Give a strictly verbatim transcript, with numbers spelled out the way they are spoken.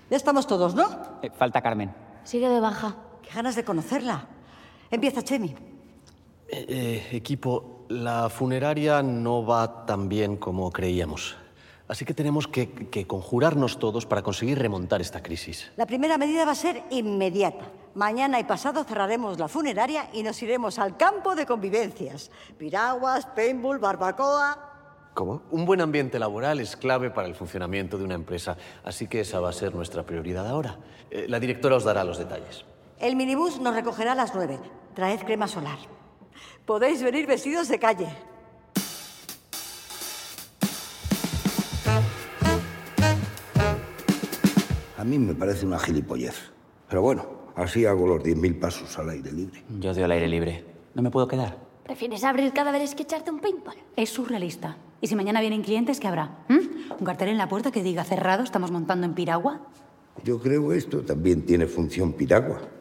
Ya estamos todos, ¿no? Eh, falta Carmen. Sigue de baja. Qué ganas de conocerla. Empieza, Chemi. Eh, eh, equipo, la funeraria no va tan bien como creíamos. Así que tenemos que, que conjurarnos todos para conseguir remontar esta crisis. La primera medida va a ser inmediata. Mañana y pasado cerraremos la funeraria y nos iremos al campo de convivencias. Piraguas, paintball, barbacoa... ¿Cómo? Un buen ambiente laboral es clave para el funcionamiento de una empresa, así que esa va a ser nuestra prioridad ahora. Eh, la directora os dará los detalles. El minibús nos recogerá a las nueve. Traed crema solar. Podéis venir vestidos de calle. A mí me parece una gilipollez. Pero bueno, así hago los diez mil pasos al aire libre. Yo odio el aire libre. ¿No me puedo quedar? ¿Prefieres abrir cadáveres que echarte un paintball? Es surrealista. ¿Y si mañana vienen clientes, qué habrá? ¿Mm? ¿Un cartel en la puerta que diga cerrado, estamos montando en piragua? Yo creo esto también tiene función piragua.